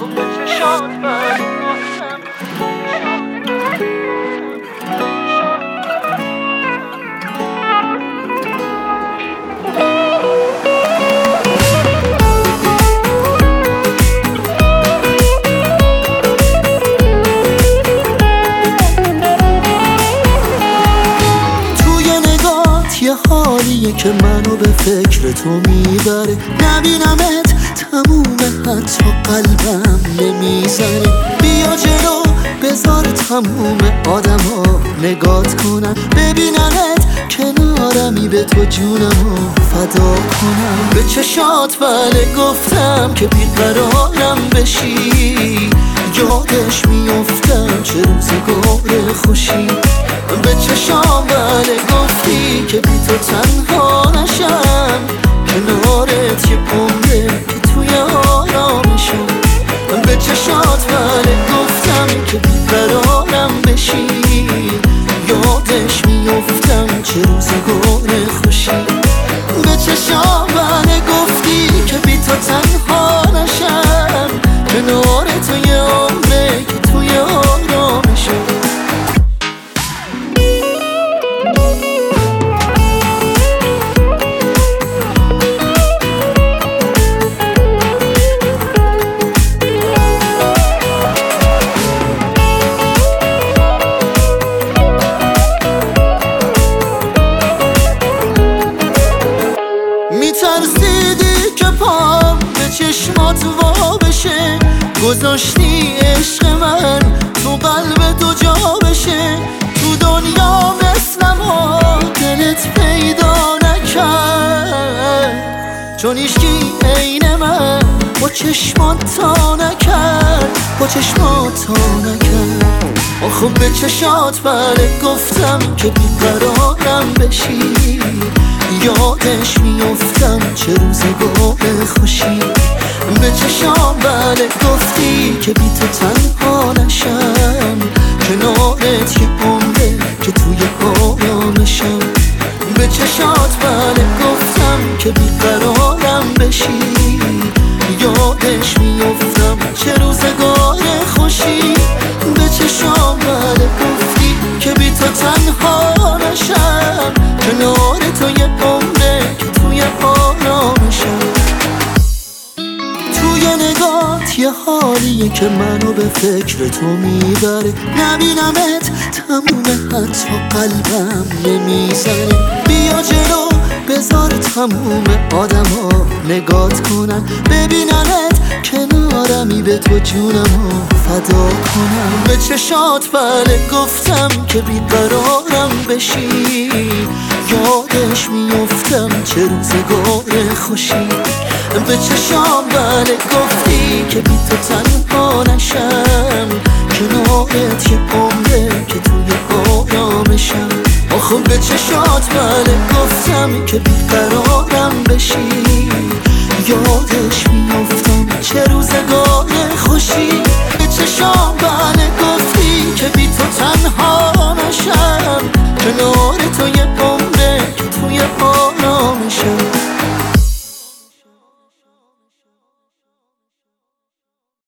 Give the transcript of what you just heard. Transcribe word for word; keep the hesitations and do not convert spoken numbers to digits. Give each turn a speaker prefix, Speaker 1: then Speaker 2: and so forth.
Speaker 1: خوب به چشات بله گفتم یه حالیه که منو به فکر تو میبره، نبینمت تمومه حتی قلبم نمیزنه. بیا جلو بذار تموم آدم ها نگات کنم، ببیننت کنارمی به تو جونمو فدا کنم. به چشات بله گفتم که بیقرارم بشی، یادش میافتم چه روزگار خوشی. به چشام بله گفتی که بی تو تنها نشم، کنارت یه عمره که توی آرامشم. به چشات بله گفتم که بیقرارم بشی، یادش میافتم چه روزگار خوشی. به چشام بله گفتی که بی تو تنها نشم، کنارت یه عمره که توی آرامشم. میترسیدی که پام به چشمات وا بشه، گذاشتی عشق من تو قلب تو جا بشه. تو دنیا مثلم و دلت پیدا نکرد، چون ایشکی عین من با چشمات تا نکرد، با چشمات تا نکرد. آخه به چشات بله گفتم که بیقرارم بشی، یادش میافتم چه روزگار خوشی. به چشام بله گفتی که بی تو تنها نشم، کنارت یه عمره که توی آرامشم. به چشات بله گفتم که بیقرارم بشی، یادش میافتم چه روزگار خوشی. به چشام بله گفتی که بی تو تنها نشم، کنار تو یه عمره که توی آرامشم. توی نگات یه حالیه که منو به فکر تو میبره، نبینمت تمومه حتی قلبم نمیزنه. بیا جلو بذار تموم آدم ها نگات کنن، ببیننت کنارمی به تو جونمو فدا کنم. به چشات بله گفتم که بیقرارم بشی، یادش میافتم چه روزگار خوشی. به چشام بله گفتی که بی تو تنها نشم، کنارت یه عمره که توی آرامشم. آخه به چشات بله گفتم که بیقرارم بشی، یادش میافتم چه روزگار خوشی.